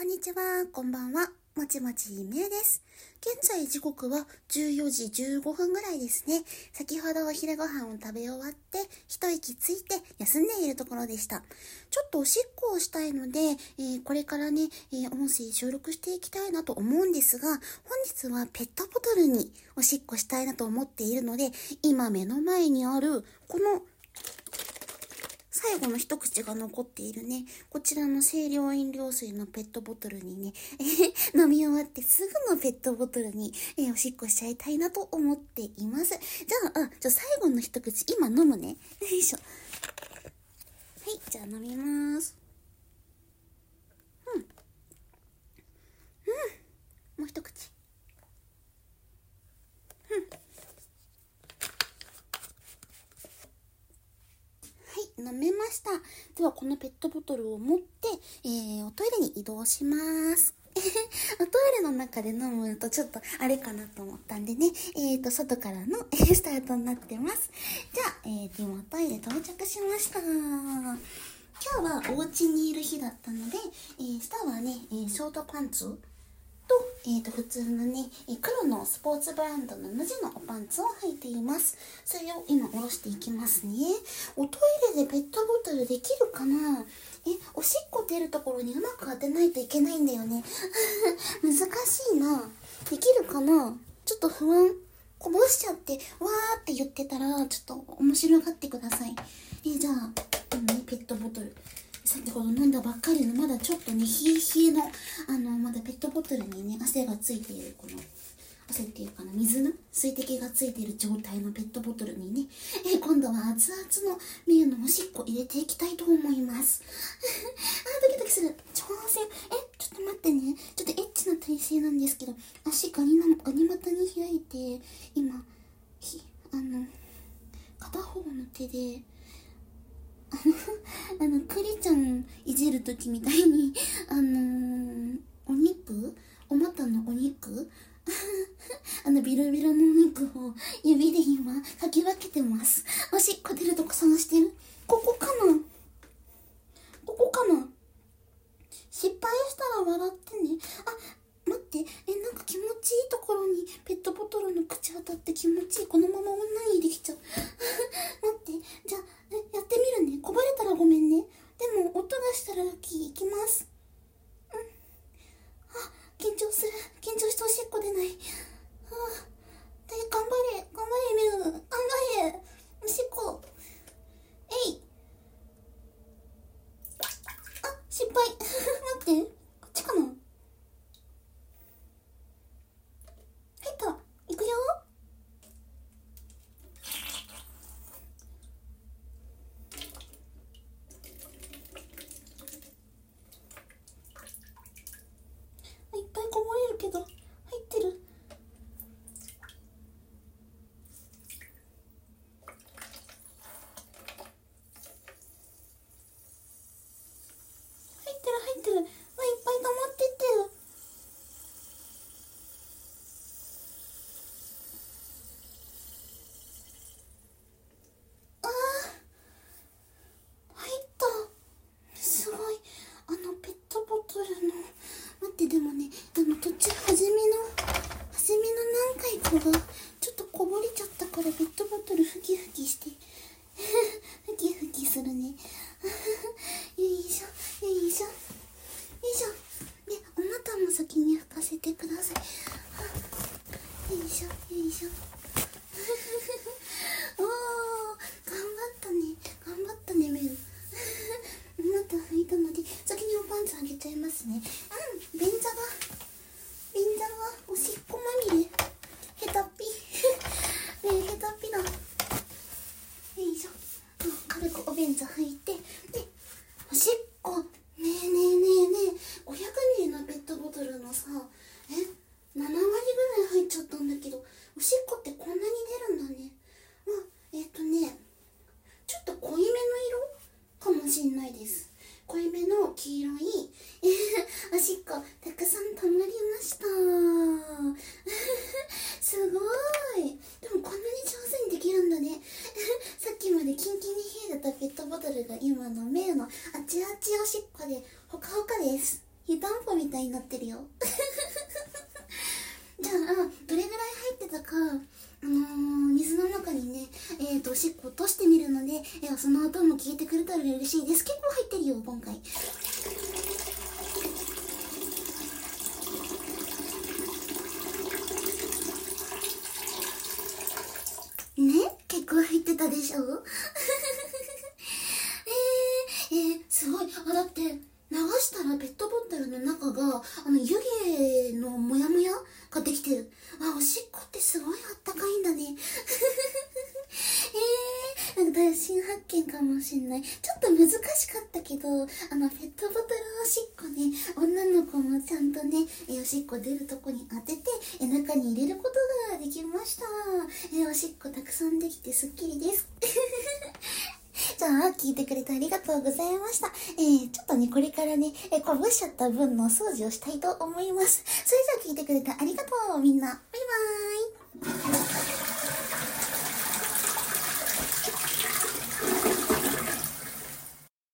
んにちは、こんばんは。もちもちめいです。現在時刻は14時15分ぐらいですね。先ほどお昼ご飯を食べ終わって一息ついて休んでいるところでした。ちょっとおしっこをしたいので、これからね、音声収録していきたいなと思うんですが、本日はペットボトルにおしっこしたいなと思っているので、今目の前にあるこの最後の一口が残っているね、こちらの清涼飲料水のペットボトルにね、飲み終わってすぐのペットボトルに、おしっこしちゃいたいなと思っています。じゃあ、最後の一口、今飲むね。よいしょ。はい、じゃあ飲みます。もう一口。飲めました。ではこのペットボトルを持って、おトイレに移動します。おトイレの中で飲むとちょっとあれかなと思ったんでね、外からのスタートになってます。じゃあ、今トイレ到着しました。今日はお家にいる日だったので、下はね、ショートパンツと、普通のね、黒のスポーツブランドの無地のパンツを履いています。それを今下ろしていきますね。おトイレでペットボトルできるかな？おしっこ出るところにうまく当てないといけないんだよね。難しいな。できるかな？ちょっと不安。こぼしちゃって、わーって言ってたら、ちょっと面白がってください。じゃあ、ペットボトル。先ほど飲んだばっかりのまだちょっとね、冷え冷えの、まだペットボトルにね、汗がついている、この、汗っていうかな、水の水滴がついている状態のペットボトルにね、今度は熱々のミルのおしっこ入れていきたいと思います。ドキドキする。挑戦。ちょっと待ってね。ちょっとエッチな体勢なんですけど、足ガニ股に開いて、今、片方の手で、クリちゃんいじるときみたいに、お股のお肉ビロビロのお肉を指で今、かき分けてます。おしっこ出るとこ探してる。ここかな失敗したら笑ってね。待って。なんか気持ちいいところにペットボトルの口当たって気持ちいい。このまま女にできちゃう。待って。じゃあ、やってみるね。こぼれたらごめんね。でも、音がしたらラッキー。いきます。緊張する。緊張しておしっこ出ない。頑張れ、メグ。頑張れ。おしっこ。失敗。待って。こっちかな？いくよ。いっぱいこぼれるけど入ってる。入ってる。いっぱい溜まってってる。すごい。ペットボトルの、待って、でもね、途中、初めの何回かが、ちょっとこぼれちゃったから、ペットボトルふきふきして、ふきふきするね。よいしょ。ね、お股も先に拭かせてください。よいしょ。おー、頑張ったね、メル。また拭いたので、先におパンツあげちゃいますね。便座がおしっこまみれ。ヘタッピ。ヘタッピだ。よいしょ。軽くお便座拭いて、で、おしっこ。ねえ。500ミリのペットボトルのさ、7割ぐらい入っちゃったんだけど、おしっこってこんなに出るんだね。ちょっと濃いめの色かもしんないです。濃いめの黄色いおしっこたくさん溜まりました。すごい。でもこんなに上手にできるんだね。さっきまでキンキンに冷えてたペットボトルが今のメイのあちあちおしっこでほかほかです。You done for 箱みたいになってるよ。じゃあ、どれぐらい入ってたか、水の中にね、おしっこ落としてみるので、その音も聞いてくれたら嬉しいです。結構入ってるよ、今回。ね、結構入ってたでしょ。すごい。だって、流したらペットボトルの中が、湯気のモヤモヤができてる。おしっこってすごいあったかいんだね。なんか大新発見かもしんない。ちょっと難しかったけど、ペットボトルおしっこね、女の子もちゃんとね、おしっこ出るとこに当てて、中に入れることができました。おしっこたくさんできてすっきりです。じゃあ、聞いてくれてありがとうございました。ちょっとね、これからね、こぼしちゃった分のお掃除をしたいと思います。それじゃあ聞いてくれてありがとう、みんな。バイバーイ。